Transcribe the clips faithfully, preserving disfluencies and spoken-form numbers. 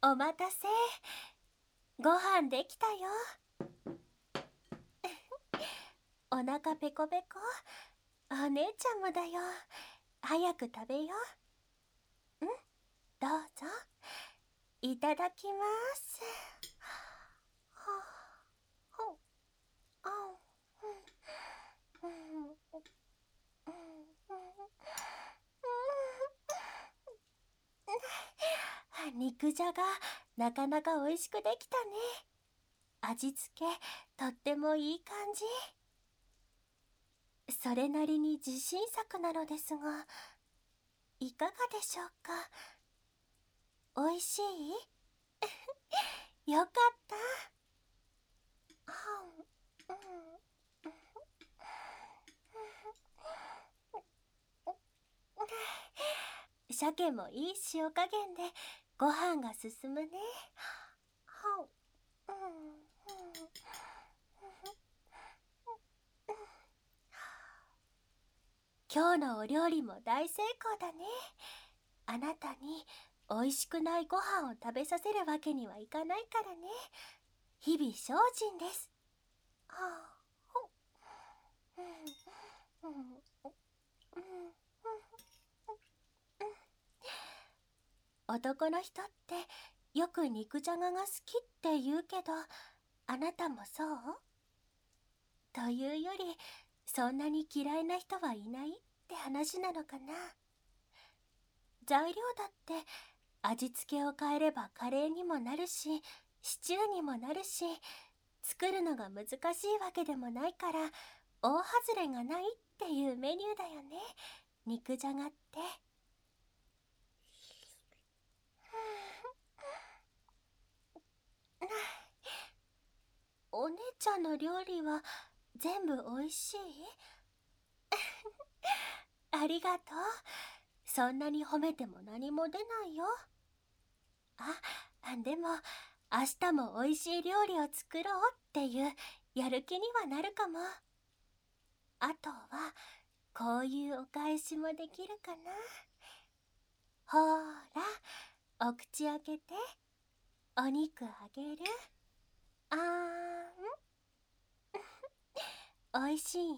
お待たせ。ご飯できたよ。お腹ペコペコ。お姉ちゃんもだよ。早く食べよう。ん、どうぞ。いただきます。はあ、ほあ、うん、うん、うん、うん、肉じゃがなかなか美味しくできたね。味付けとってもいい感じ。それなりに自信作なのですが、いかがでしょうか。おいしい？よかった。はん、うん、鮭もいい塩加減でご飯が進むね。はん、うん、今日のお料理も大成功だね。あなたに美味しくないご飯を食べさせるわけにはいかないからね。日々精進です。はあ、ほん、うん、うん、うん、男の人ってよく肉じゃがが好きって言うけど、あなたもそう？というより、そんなに嫌いな人はいないって話なのかな。材料だって味付けを変えればカレーにもなるし、シチューにもなるし、作るのが難しいわけでもないから、大外れがないっていうメニューだよね、肉じゃがって。お姉ちゃんの料理は全部おいしい？ありがとう。そんなに褒めても何も出ないよ。あ、でも明日もおいしい料理を作ろうっていうやる気にはなるかも。あとはこういうお返しもできるかな。ほーら、お口開けて。お肉あげる。あーん。おいしい？うん。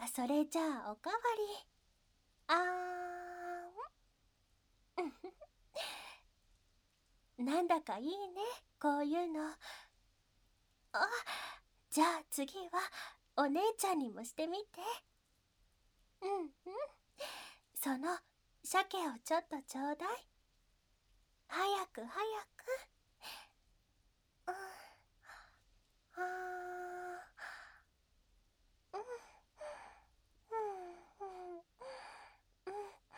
それじゃあおかわり。あーん。なんだかいいね、こういうの。あ、じゃあ次はお姉ちゃんにもしてみて。うんうん。その鮭をちょっとちょうだい。早く早く。うん、あー、うん、うん、うん、うん、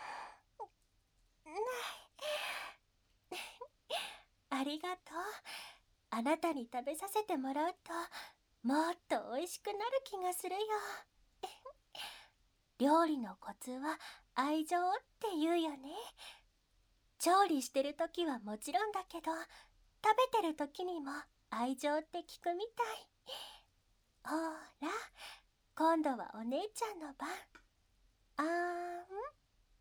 ありがとう。あなたに食べさせてもらうと、もっと美味しくなる気がするよ。料理のコツは愛情って言うよね。調理してるときはもちろんだけど、食べてるときにも愛情って聞くみたい。ほら、今度はお姉ちゃんの番。あーん。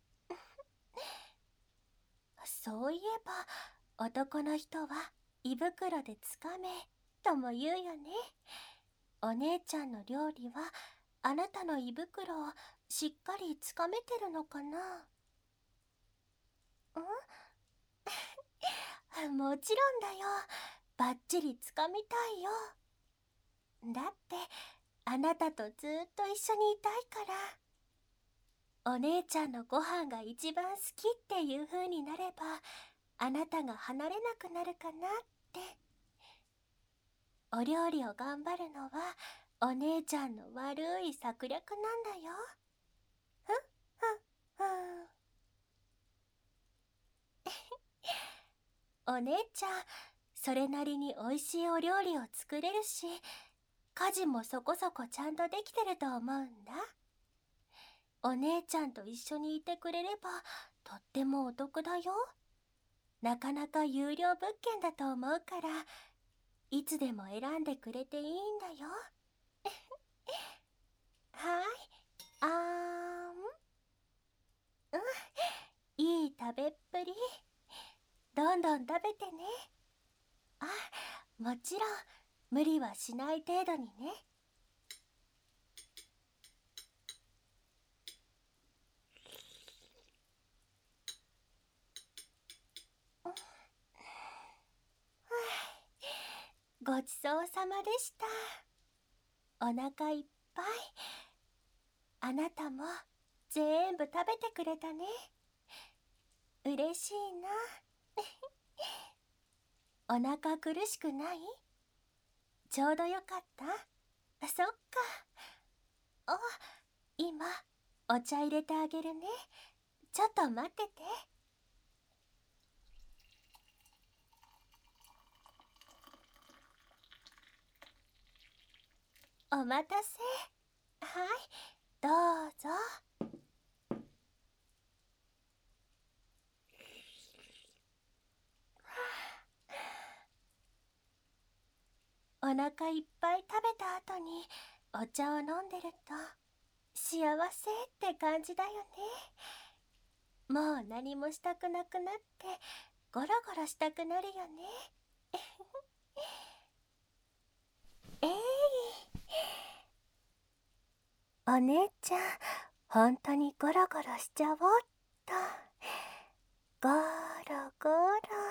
そういえば、男の人は胃袋でつかめとも言うよね。お姉ちゃんの料理はあなたの胃袋をしっかりつかめてるのかな。んもちろんだよ。バッチリつかみたいよ。だってあなたとずっと一緒にいたいから。お姉ちゃんのご飯が一番好きっていう風になれば、あなたが離れなくなるかなって。お料理を頑張るのはお姉ちゃんの悪い策略なんだよ。ふんふんふん。お姉ちゃん、それなりに美味しいお料理を作れるし、家事もそこそこちゃんとできてると思うんだ。お姉ちゃんと一緒にいてくれればとってもお得だよ。なかなか有料物件だと思うから、いつでも選んでくれていいんだよ。はい、あーん。うん、いい食べっぷり。 どんどん食べてね。あ、もちろん無理はしない程度にね。ごちそうさまでした。お腹いっぱい。あなたも全部食べてくれたね。嬉しいな。お腹苦しくない？ちょうどよかった？そっか。あ、今お茶入れてあげるね。ちょっと待ってて。お待たせ。はい、どうぞ。お腹いっぱい食べた後にお茶を飲んでると幸せって感じだよね。もう何もしたくなくなってゴロゴロしたくなるよね。えい、お姉ちゃん、本当にゴロゴロしちゃおうっと。ゴロゴロ。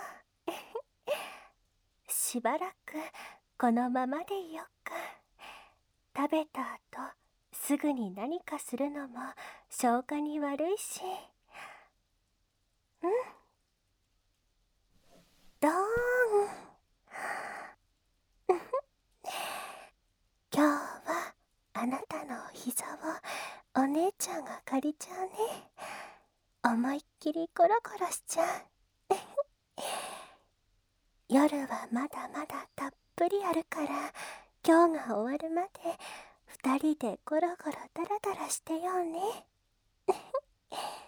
しばらくこのままでいよっか。食べた後すぐに何かするのも消化に悪いし。うん、どーん。今日はあなたのお膝をお姉ちゃんが借りちゃうね。思いっきりゴロゴロしちゃう。夜はまだまだたっぷりあるから、今日が終わるまで二人でゴロゴロダラダラしてようね。